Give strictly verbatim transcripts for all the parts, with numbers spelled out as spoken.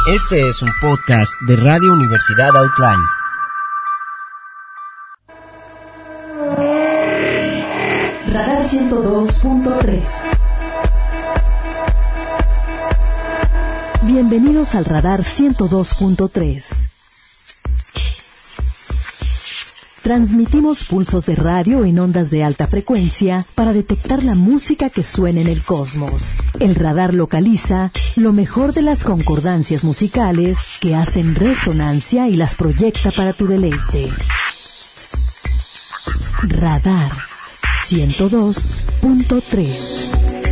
Este es un podcast de Radio Universidad Outline. Radar ciento dos punto tres. Bienvenidos al Radar ciento dos punto tres. Transmitimos pulsos de radio en ondas de alta frecuencia para detectar la música que suena en el cosmos. El radar localiza lo mejor de las concordancias musicales que hacen resonancia y las proyecta para tu deleite. Radar ciento dos punto tres.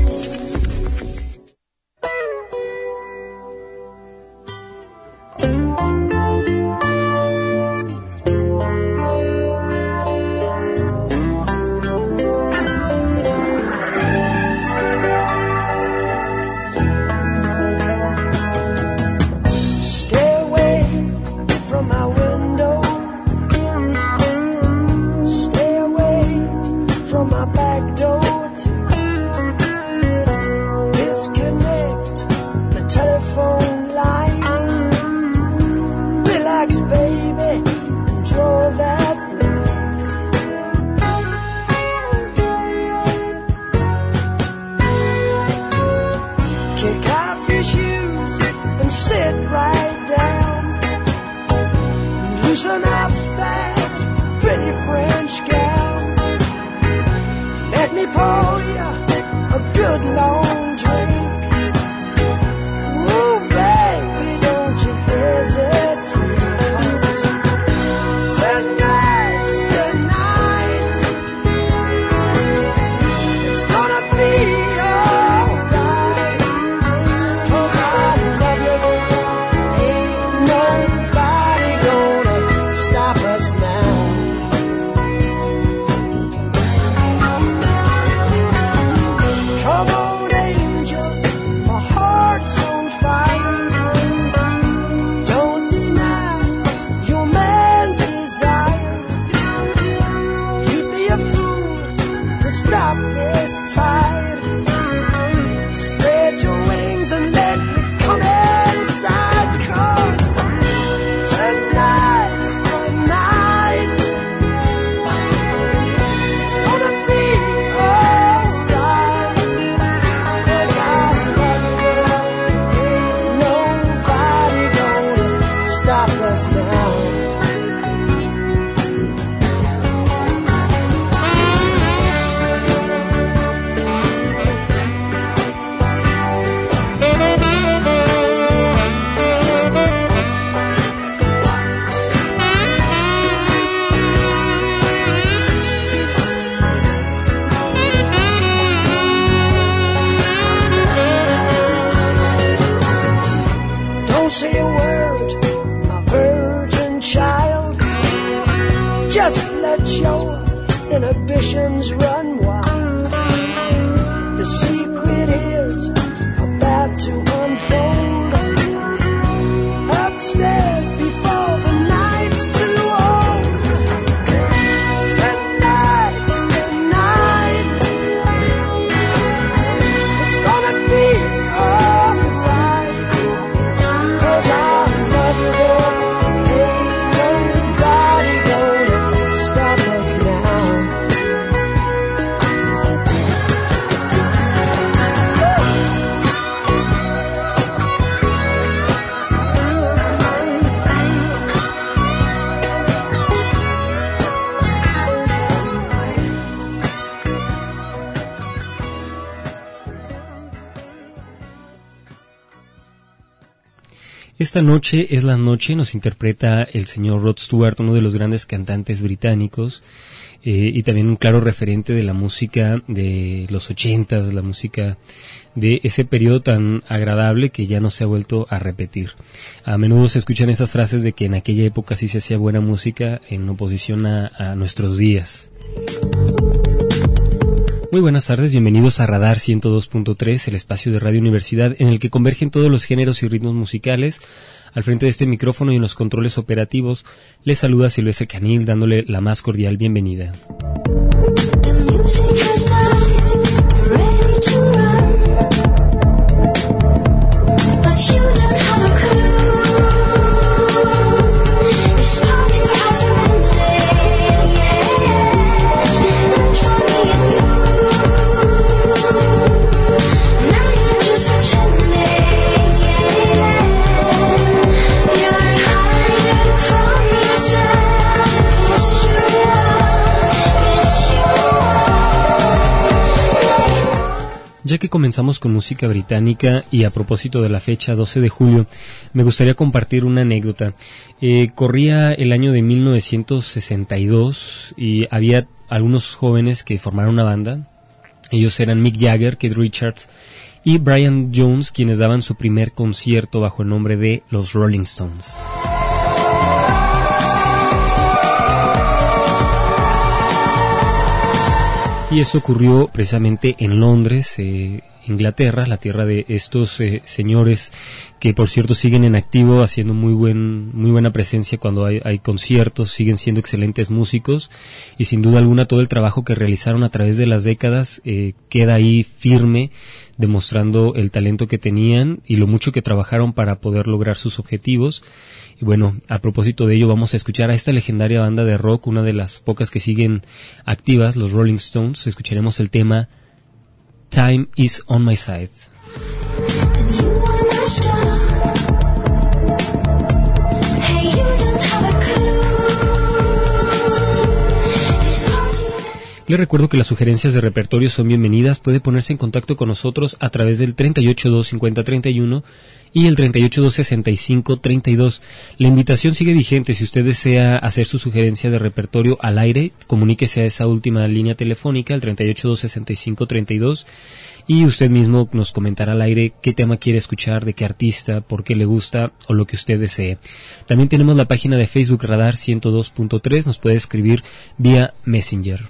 Esta noche es la noche, nos interpreta el señor Rod Stewart, uno de los grandes cantantes británicos eh, y también un claro referente de la música de los ochentas, la música de ese periodo tan agradable que ya no se ha vuelto a repetir. A menudo se escuchan esas frases de que en aquella época sí se hacía buena música en oposición a, a nuestros días. Muy buenas tardes, bienvenidos a Radar ciento dos punto tres, el espacio de Radio Universidad en el que convergen todos los géneros y ritmos musicales. Al frente de este micrófono y en los controles operativos, les saluda Silvestre Canil dándole la más cordial bienvenida. But you don't have a clue. que comenzamos con música británica y a propósito de la fecha doce de julio, me gustaría compartir una anécdota. Eh, corría el año de mil novecientos sesenta y dos y había algunos jóvenes que formaron una banda. Ellos eran Mick Jagger, Keith Richards y Brian Jones, quienes daban su primer concierto bajo el nombre de los Rolling Stones. Y eso ocurrió precisamente en Londres, eh, Inglaterra, la tierra de estos eh, señores que por cierto siguen en activo, haciendo muy buen muy buena presencia cuando hay, hay conciertos, siguen siendo excelentes músicos y sin duda alguna todo el trabajo que realizaron a través de las décadas eh, queda ahí firme, demostrando el talento que tenían y lo mucho que trabajaron para poder lograr sus objetivos. Y bueno, a propósito de ello vamos a escuchar a esta legendaria banda de rock, una de las pocas que siguen activas, los Rolling Stones. Escucharemos el tema Time is on my side. Le recuerdo que las sugerencias de repertorio son bienvenidas. Puede ponerse en contacto con nosotros a través del treinta y ocho dos cincuenta treinta y uno y el treinta y ocho dos sesenta y cinco treinta y dos. La invitación sigue vigente. Si usted desea hacer su sugerencia de repertorio al aire, comuníquese a esa última línea telefónica, el treinta y ocho dos sesenta y cinco treinta y dos, y usted mismo nos comentará al aire qué tema quiere escuchar, de qué artista, por qué le gusta o lo que usted desee. También tenemos la página de Facebook Radar ciento dos punto tres. Nos puede escribir vía Messenger.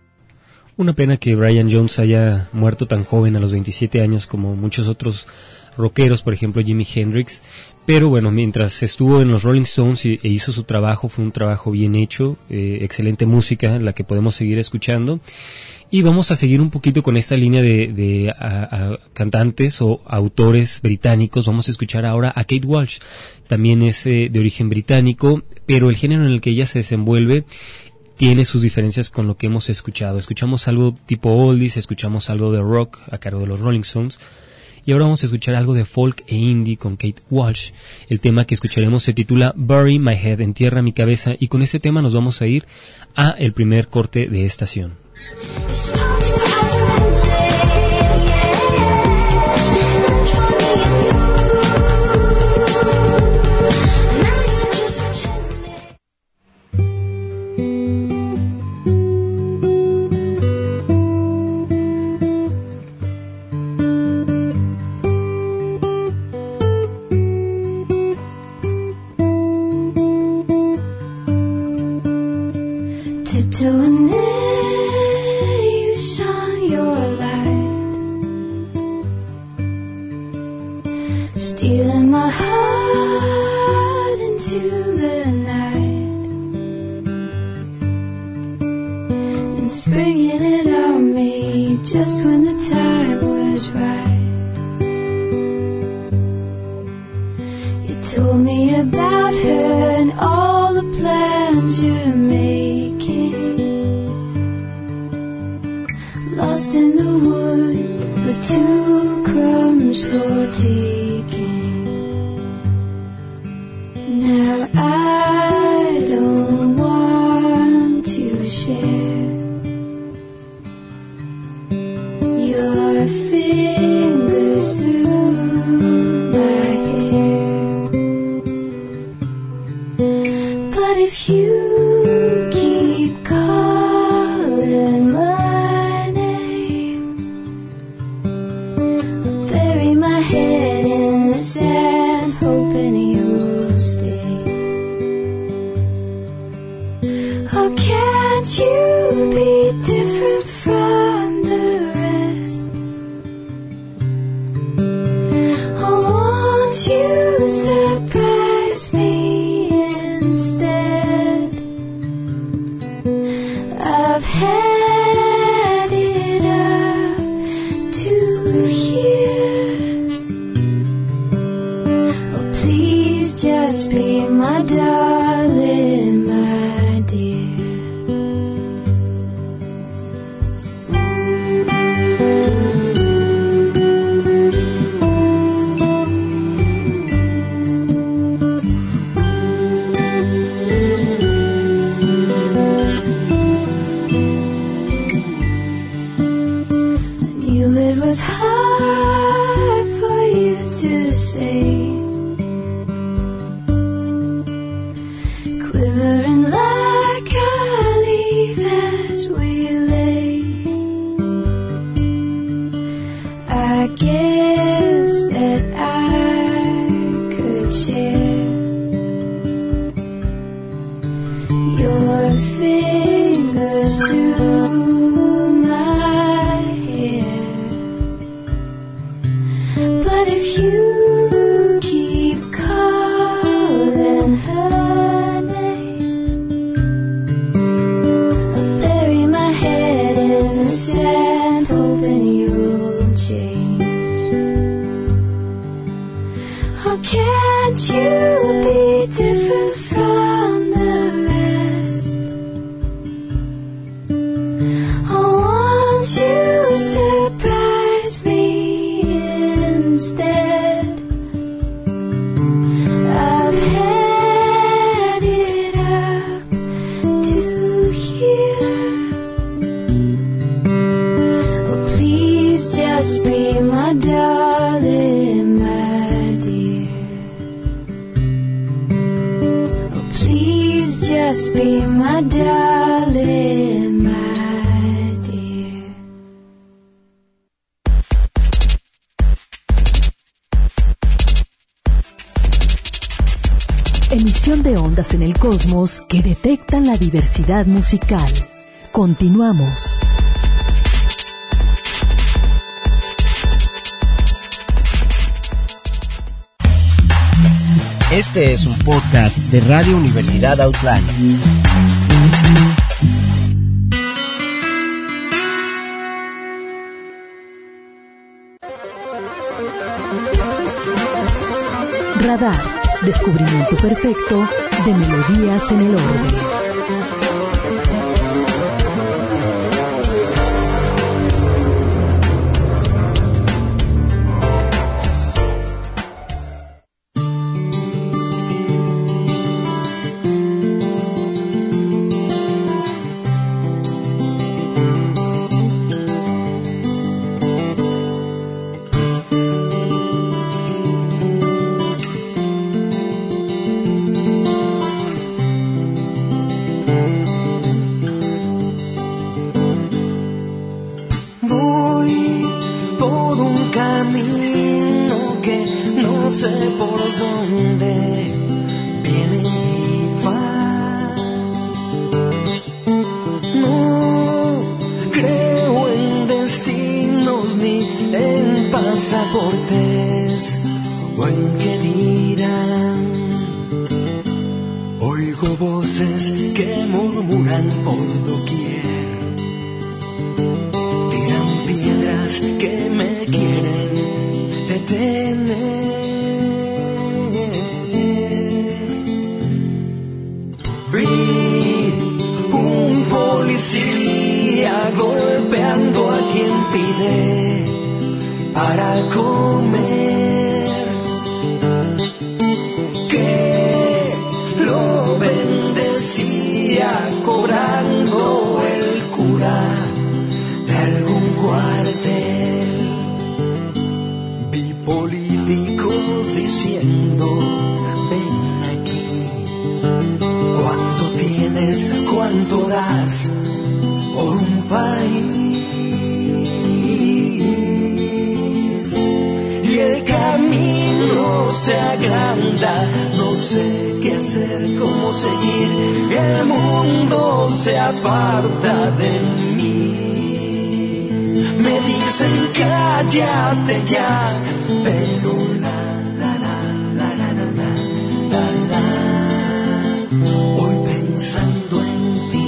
Una pena que Brian Jones haya muerto tan joven, a los veintisiete años, como muchos otros rockeros, por ejemplo Jimi Hendrix. Pero bueno, mientras estuvo en los Rolling Stones y, e hizo su trabajo, fue un trabajo bien hecho, eh, excelente música, la que podemos seguir escuchando. Y vamos a seguir un poquito con esta línea de, de a, a cantantes o autores británicos. Vamos a escuchar ahora a Kate Walsh. También es eh, de origen británico, pero el género en el que ella se desenvuelve tiene sus diferencias con lo que hemos escuchado. Escuchamos algo tipo oldies, escuchamos algo de rock a cargo de los Rolling Stones. Y ahora vamos a escuchar algo de folk e indie con Kate Walsh. El tema que escucharemos se titula Bury My Head, Entierra mi cabeza, y con este tema nos vamos a ir a el primer corte de estación. Stealing my heart into the night and springing it on me just when the time was right. You told me about her and all the plans you're making, lost in the woods with two crumbs for tea. Now I don't want to share your fingers through my hair, but if you keep calling my name, I'll bury my head in the sand, hoping you'll stay. Oh, can't you be different from the rest? Oh, won't you surprise me instead? I've had it up to here. Oh, please just be my darling, my dear. It was hard for you to say, quivering like a leaf as we lay. I guess that I could share your fingers through my hair. But if you keep calling her name, I'll bury my head in the sand, hoping you'll change. Oh, can't you be different from the rest? Oh, won't you surprise me instead? I've had it up to here. Oh, please just be my darling, my dear. Oh, please just be my darling, my dear. Emisión de ondas en el cosmos que detectan la diversidad musical. Continuamos. Este es un podcast de Radio Universidad Outland. Radar, descubrimiento perfecto de melodías en el orden. Pasaportes o en qué dirán. Oigo voces que murmuran por doquier, tiran piedras que me quieren detener. Vi un policía golpeando a quien pide para comer, que lo bendecía cobrando el cura de algún cuartel. Vi políticos diciendo: ven aquí, ¿cuánto tienes, cuánto das por un país? Y el camino se agranda, no sé qué hacer, cómo seguir, el mundo se aparta de mí. Me dicen cállate ya, pero la la la la la la la la la, voy pensando en ti.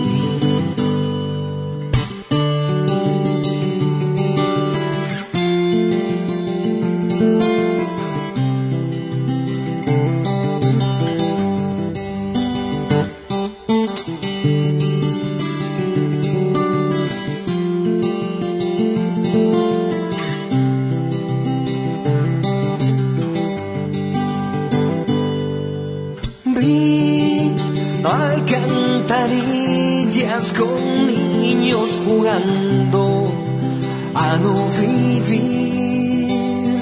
Alcantarillas con niños jugando a no vivir.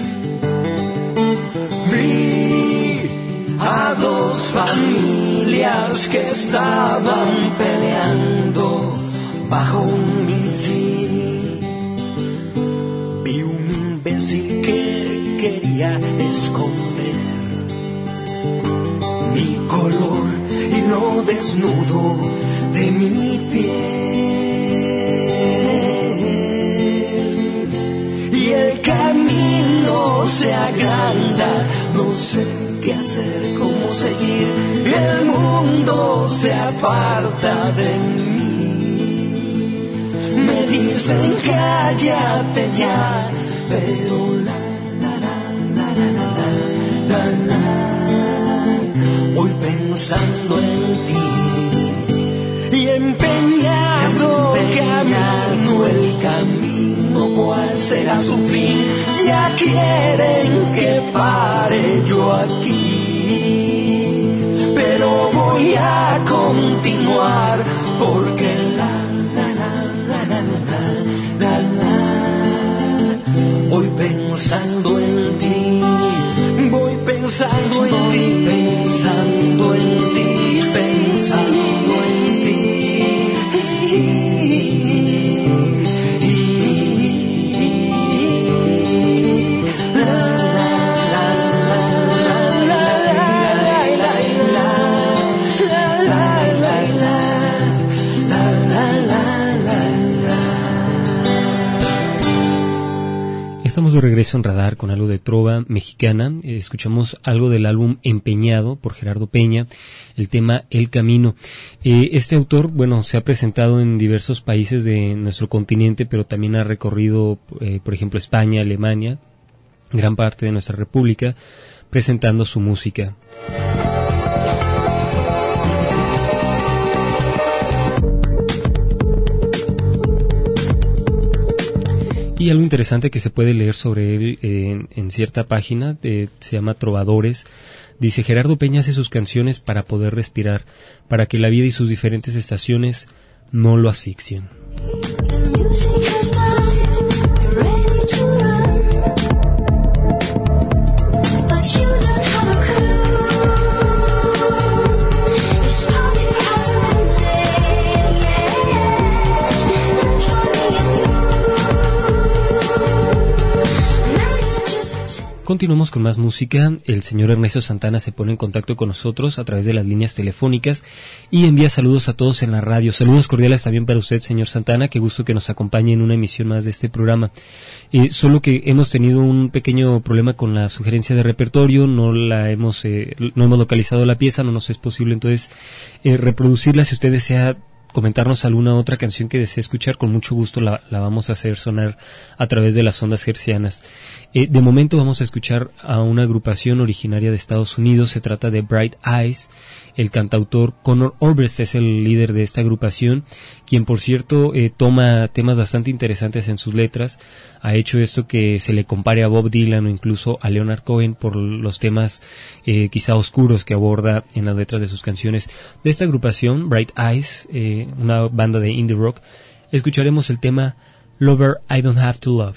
Vi a dos familias que estaban peleando bajo un misil. Vi un imbécil que quería esconder mi color y lo desnudo de mi piel. Y el camino se agranda, no sé qué hacer, cómo seguir, el mundo se aparta de mí. Me dicen cállate ya, pero la la la la la la la la, voy pensando en ti y empeñado, empeñado el camino, ¿cuál será su fin? Ya quieren que pare yo aquí, pero voy a continuar porque la la la la la la la la, voy pensando en ti, voy pensando en ti, pensando en ti, pensando en ti. estamos de regreso en Radar con algo de trova mexicana. Eh, escuchamos algo del álbum Empeñado por Gerardo Peña, el tema El Camino. Eh, este autor, bueno, se ha presentado en diversos países de nuestro continente, pero también ha recorrido, eh, por ejemplo, España, Alemania, gran parte de nuestra república, presentando su música. Y algo interesante que se puede leer sobre él eh, en, en cierta página, eh, se llama Trovadores. Dice: Gerardo Peña hace sus canciones para poder respirar, para que la vida y sus diferentes estaciones no lo asfixien. Continuamos con más música. El señor Ernesto Santana se pone en contacto con nosotros a través de las líneas telefónicas y envía saludos a todos en la radio. Saludos cordiales también para usted, señor Santana. Qué gusto que nos acompañe en una emisión más de este programa. Eh, solo que hemos tenido un pequeño problema con la sugerencia de repertorio. No la hemos, eh, no hemos localizado la pieza, no nos es posible entonces eh, reproducirla. Si usted desea comentarnos alguna otra canción que desee escuchar, con mucho gusto la, la vamos a hacer sonar a través de las ondas hercianas. Eh, de momento vamos a escuchar a una agrupación originaria de Estados Unidos. Se trata de Bright Eyes. El cantautor Conor Oberst es el líder de esta agrupación, quien por cierto eh, toma temas bastante interesantes en sus letras. Ha hecho esto que se le compare a Bob Dylan o incluso a Leonard Cohen por los temas eh, quizá oscuros que aborda en las letras de sus canciones. De esta agrupación, Bright Eyes, eh, una banda de indie rock, escucharemos el tema Lover I Don't Have to Love.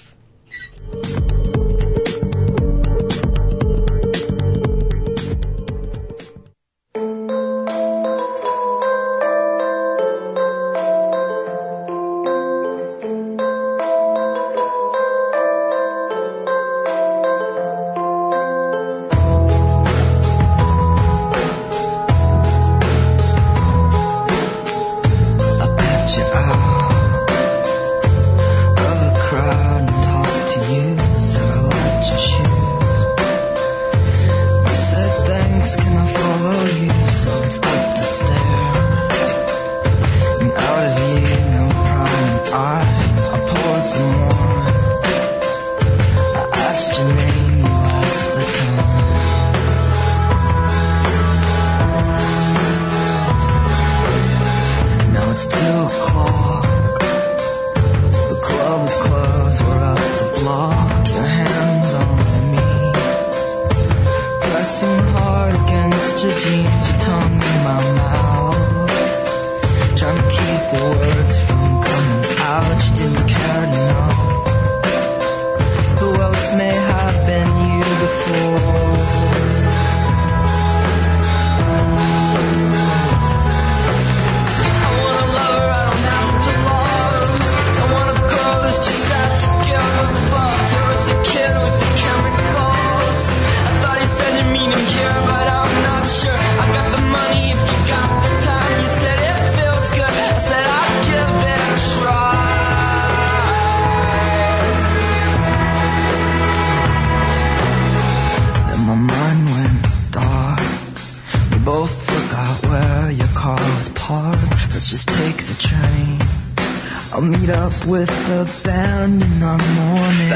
With the band in the morning.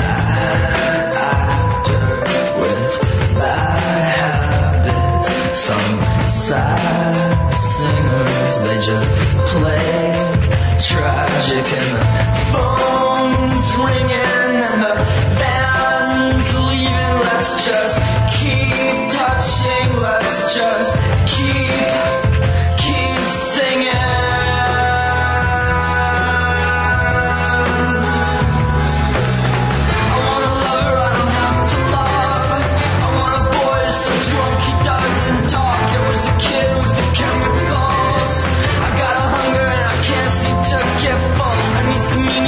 Bad actors with bad habits. Some sad singers, they just play tragic and the phone's ringing and the band's leaving. Let's just keep touching, let's just keep, keep singing. Get full, I need some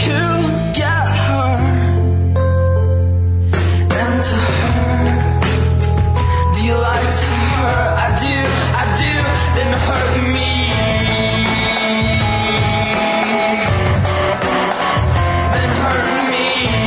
to get her and to hurt. Do you like to hurt? I do, I do, then hurt me. Then hurt me.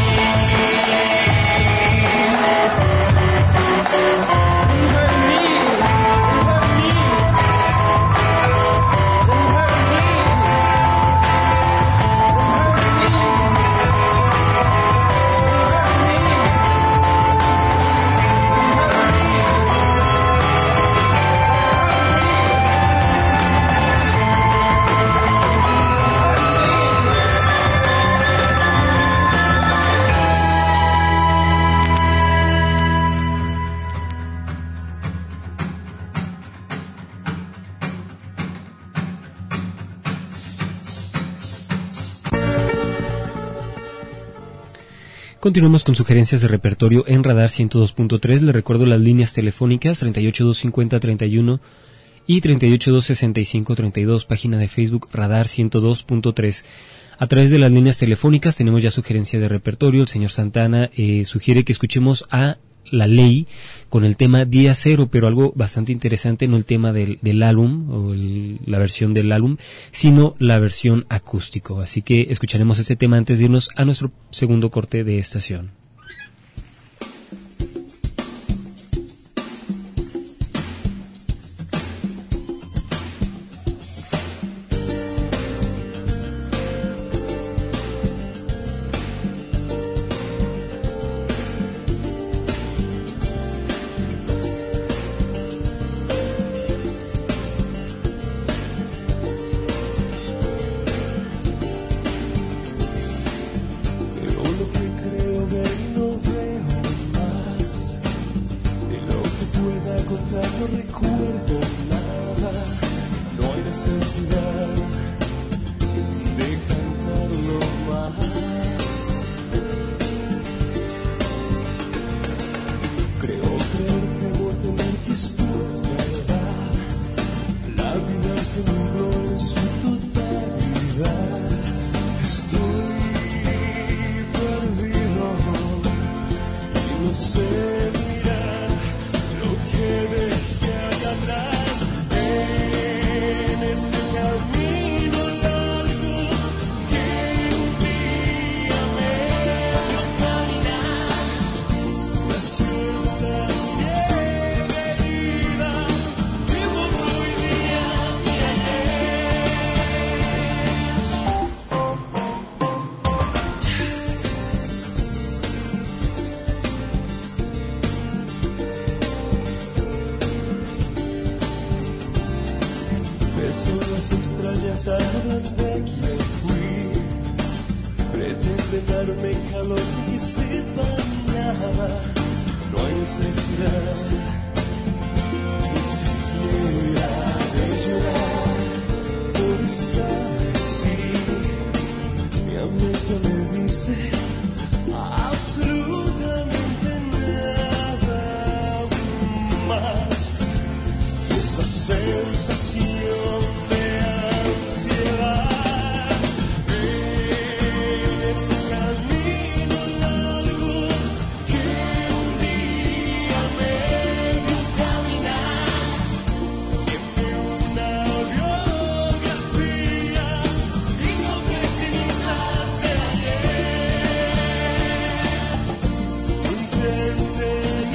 Continuamos con sugerencias de repertorio en Radar ciento dos punto tres. Le recuerdo las líneas telefónicas treinta y ocho, doscientos cincuenta, treinta y uno y treinta y ocho, doscientos sesenta y cinco, treinta y dos. Página de Facebook Radar ciento dos punto tres. A través de las líneas telefónicas tenemos ya sugerencia de repertorio. El señor Santana eh, sugiere que escuchemos a La Ley con el tema Día Cero, pero algo bastante interesante, no el tema del, del álbum o el, la versión del álbum, sino la versión acústico. Así que escucharemos ese tema antes de irnos a nuestro segundo corte de estación.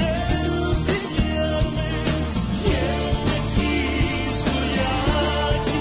Yeah.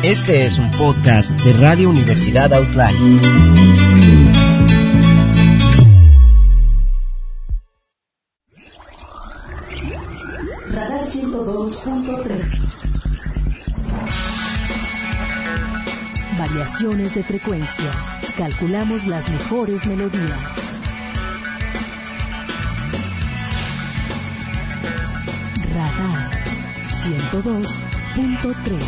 Este es un podcast de Radio Universidad Outline. Radar ciento dos punto tres. Variaciones de frecuencia. Calculamos las mejores melodías. Radar ciento dos punto tres.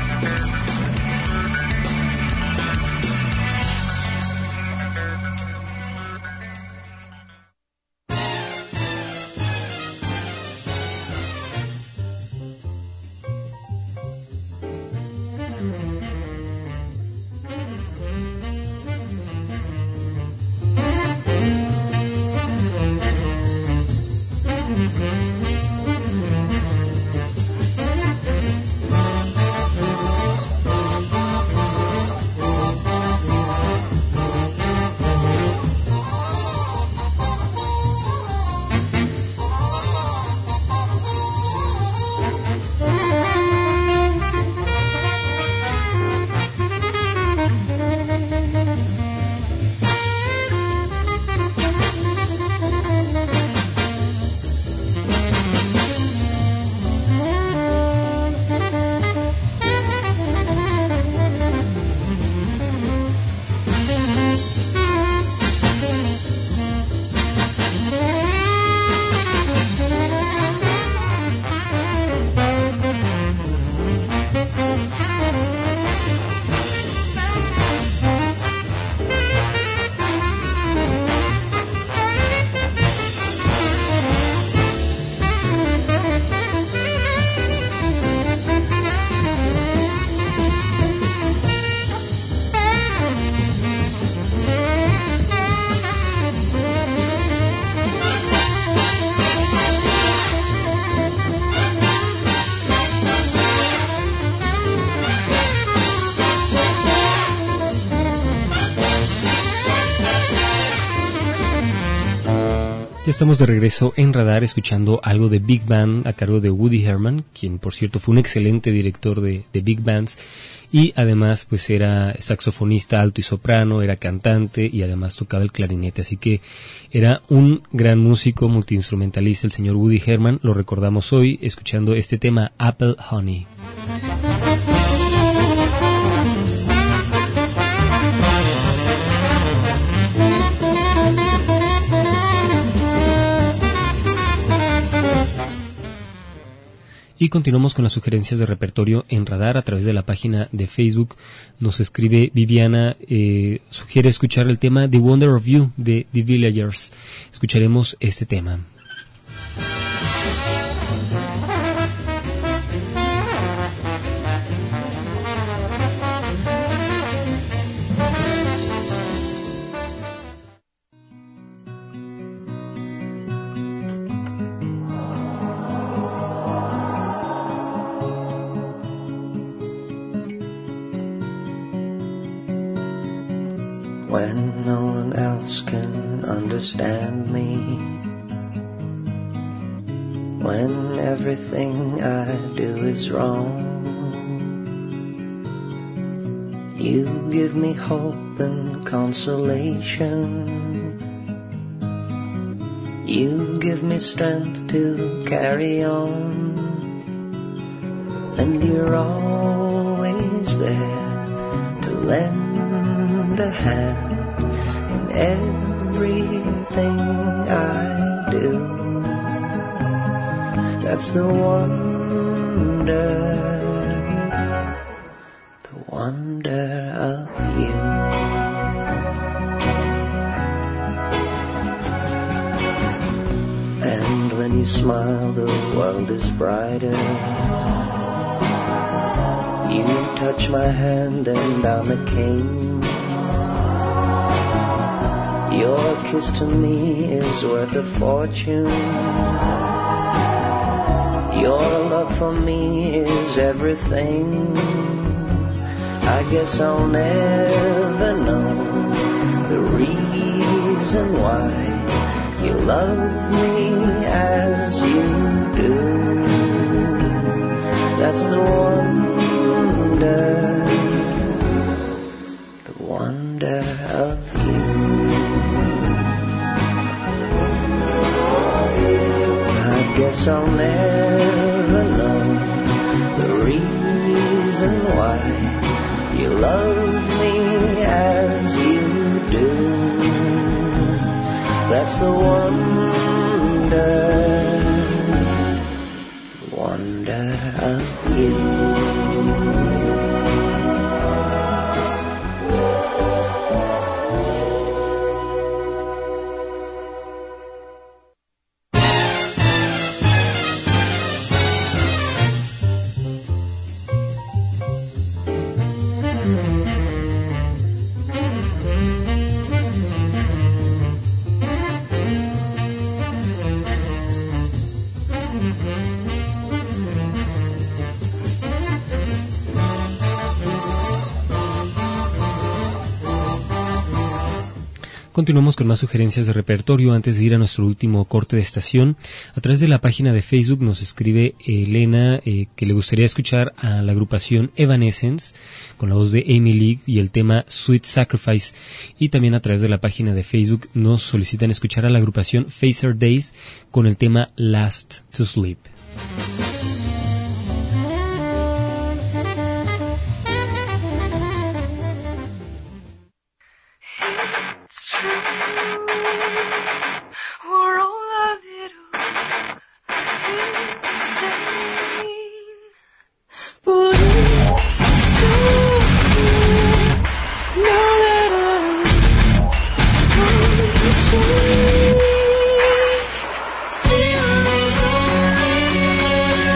Estamos de regreso en Radar escuchando algo de Big Band a cargo de Woody Herman, quien por cierto fue un excelente director de, de Big Bands y además pues era saxofonista alto y soprano, era cantante y además tocaba el clarinete, así que era un gran músico multiinstrumentalista el señor Woody Herman. Lo recordamos hoy escuchando este tema Apple Honey. Y continuamos con las sugerencias de repertorio en Radar a través de la página de Facebook. Nos escribe Viviana, eh, sugiere escuchar el tema The Wonder of You de The Villagers. Escucharemos este tema. When no one else can understand me, when everything I do is wrong, you give me hope and consolation. You give me strength to carry on, and you're always there to lend a hand in everything I do. That's the wonder, the wonder of you. And when you smile, the world is brighter. You touch my hand and I'm a king. Your kiss to me is worth a fortune. Your love for me is everything. I guess I'll never know the reason why you love me as you do. That's the wonder, the wonder, the wonder of you. Continuamos con más sugerencias de repertorio antes de ir a nuestro último corte de estación. A través de la página de Facebook nos escribe Elena eh, que le gustaría escuchar a la agrupación Evanescence con la voz de Amy League y el tema Sweet Sacrifice. Y también a través de la página de Facebook nos solicitan escuchar a la agrupación Phaser Days con el tema Last to Sleep. Fear is only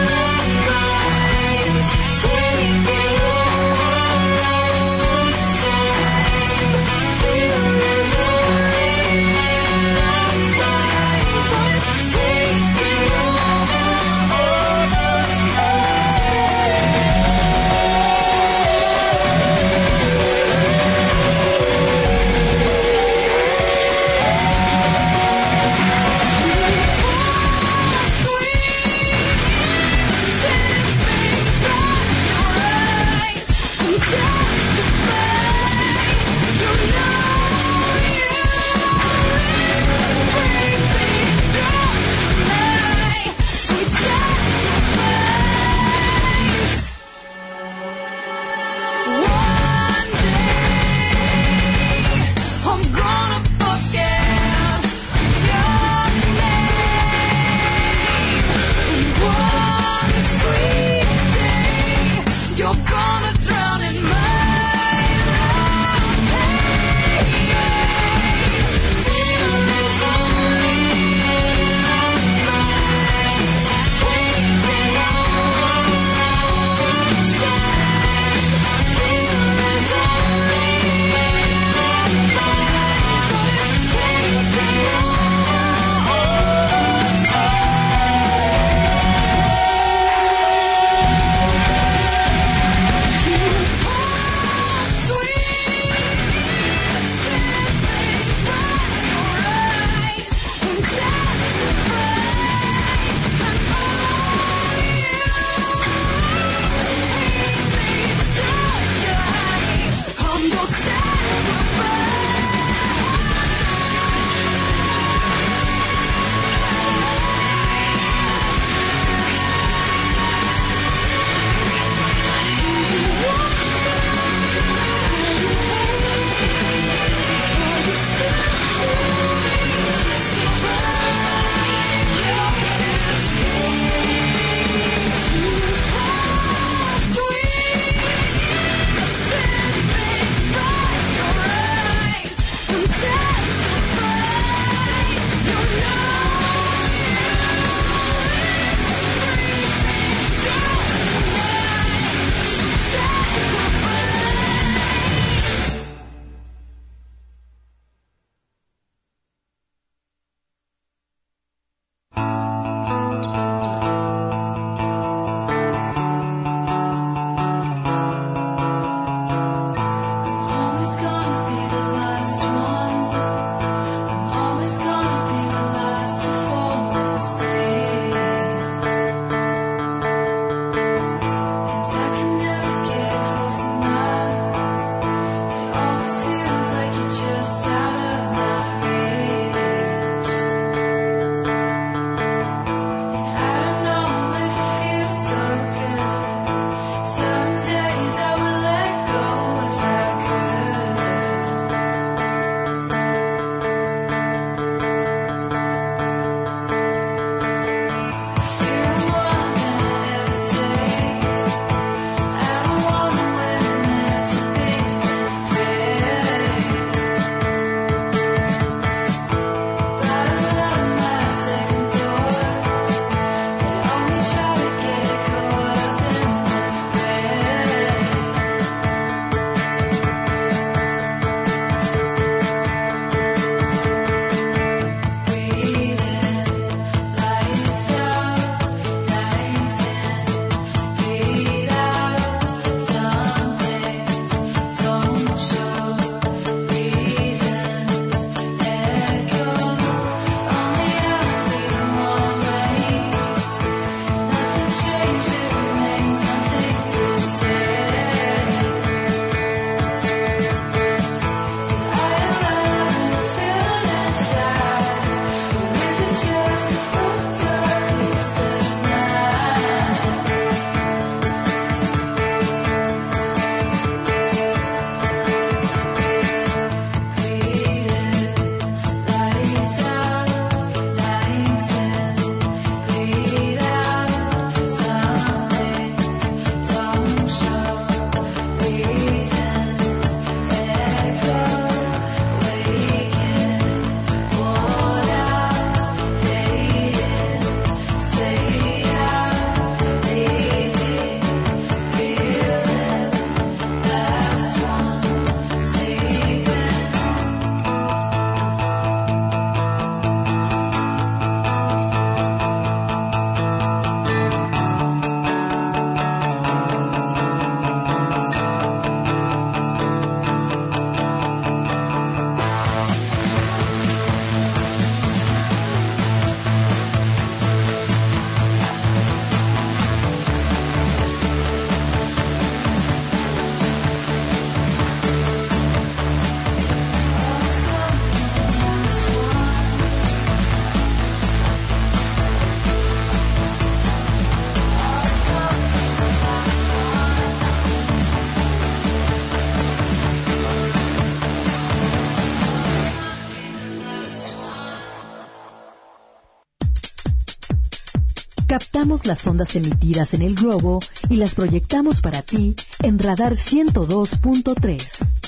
captamos las ondas emitidas en el globo y las proyectamos para ti en Radar ciento dos punto tres.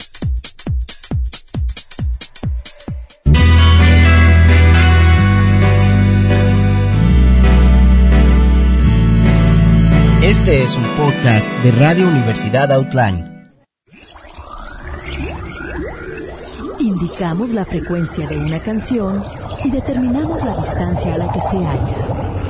Este es un podcast de Radio Universidad Outline. Indicamos la frecuencia de una canción y determinamos la distancia a la que se halla.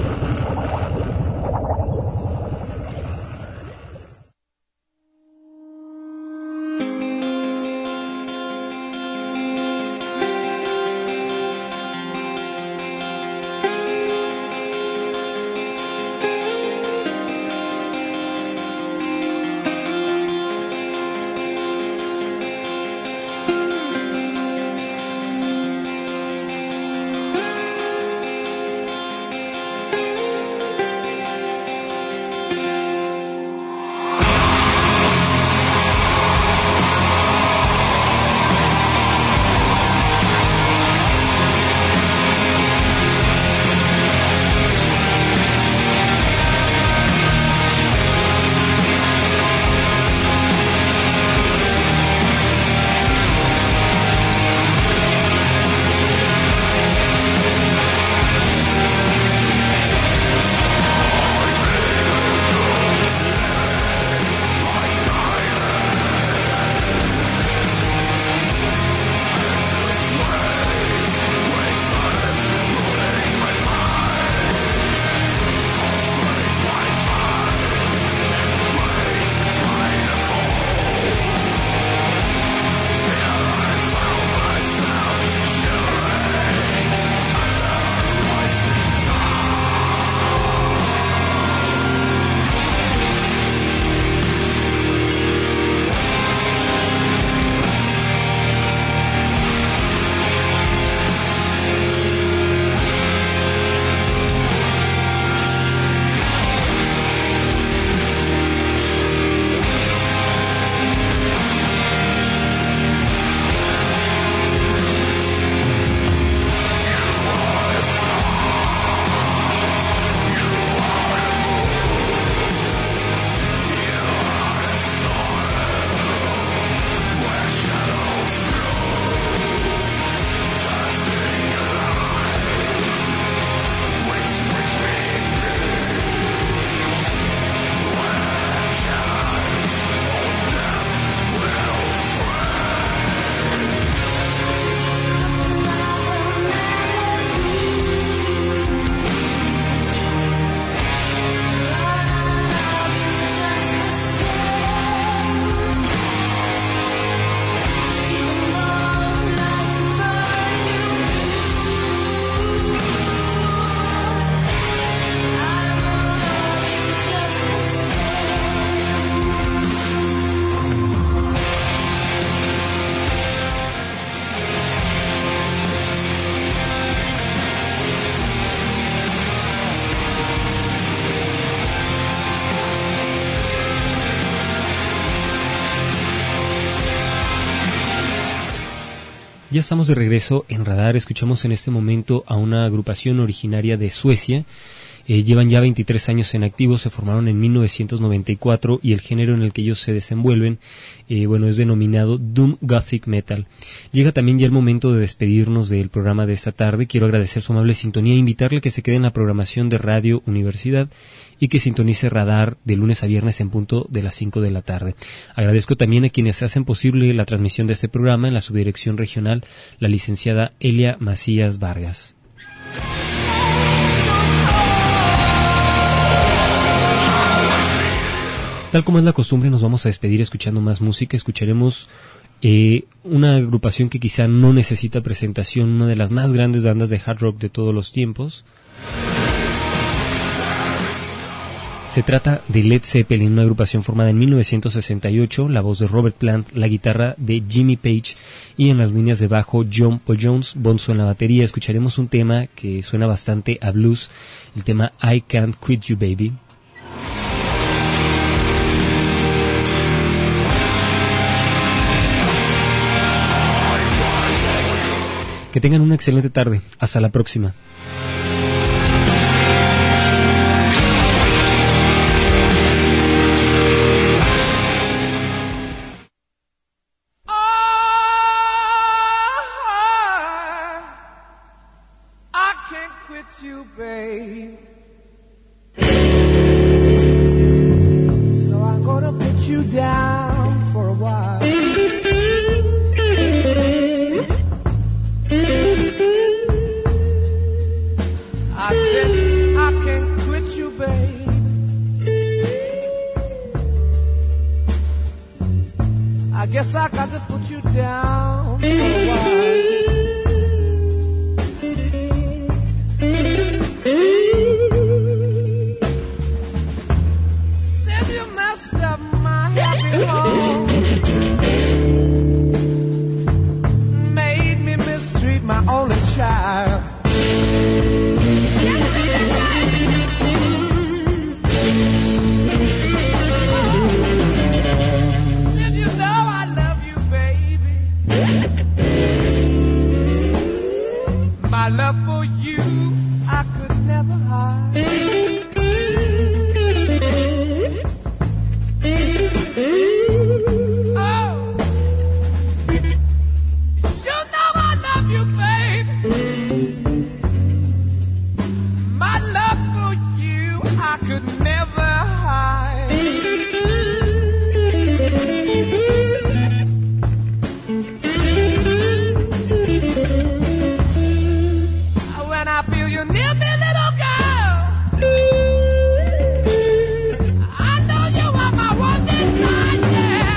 Ya estamos de regreso en Radar. Escuchamos en este momento a una agrupación originaria de Suecia. Eh, llevan ya veintitrés años en activo, se formaron en mil novecientos noventa y cuatro y el género en el que ellos se desenvuelven, eh, bueno, es denominado Doom Gothic Metal. Llega también ya el momento de despedirnos del programa de esta tarde. Quiero agradecer su amable sintonía e invitarle a que se quede en la programación de Radio Universidad y que sintonice Radar de lunes a viernes en punto de las cinco de la tarde. Agradezco también a quienes hacen posible la transmisión de este programa en la subdirección regional, la licenciada Elia Macías Vargas. Tal como es la costumbre, nos vamos a despedir escuchando más música. Escucharemos eh, una agrupación que quizá no necesita presentación, una de las más grandes bandas de hard rock de todos los tiempos. Se trata de Led Zeppelin, una agrupación formada en mil novecientos sesenta y ocho, la voz de Robert Plant, la guitarra de Jimmy Page y en las líneas de bajo John Paul Jones, Bonzo en la batería. Escucharemos un tema que suena bastante a blues, el tema I Can't Quit You Baby. Que tengan una excelente tarde. Hasta la próxima. guess I got to put you down for a while. Said you messed up my happy home, made me mistreat my only child. Said you know I love you, baby. My love for you I could never hide. Oh, you know I love you, baby. My love for you I could never hide. When I feel you near me, little girl, I know you are my one desire, yeah.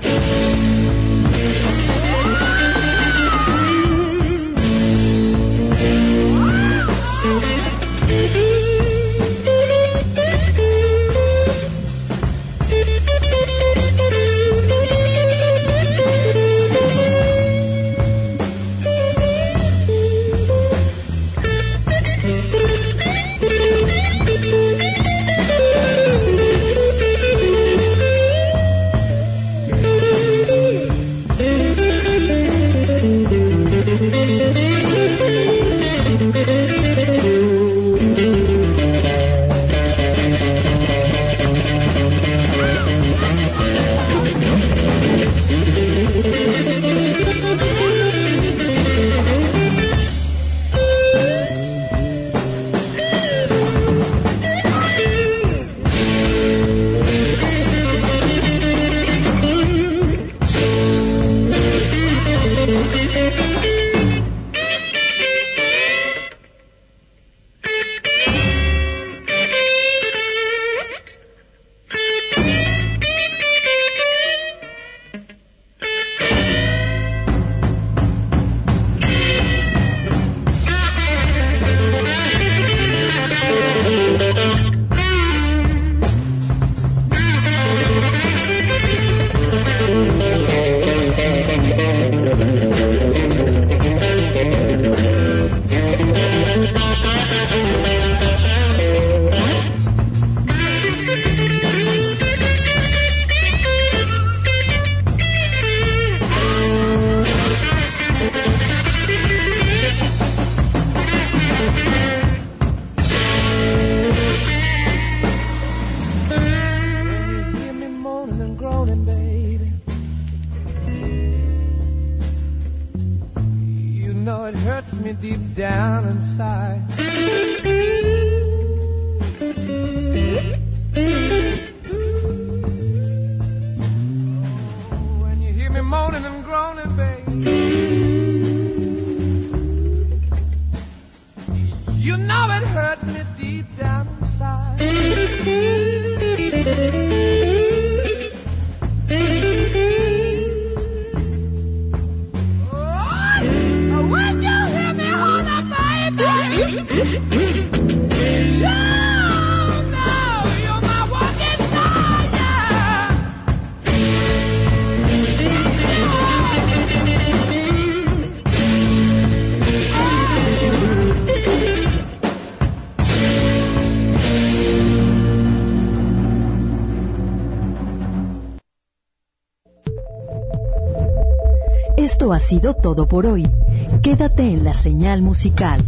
Esto ha sido todo por hoy. Quédate en la señal musical.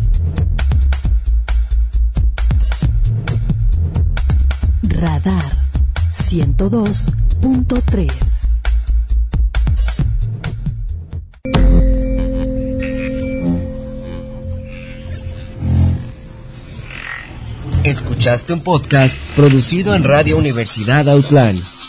Radar ciento dos punto tres. Escuchaste un podcast producido en Radio Universidad Outland.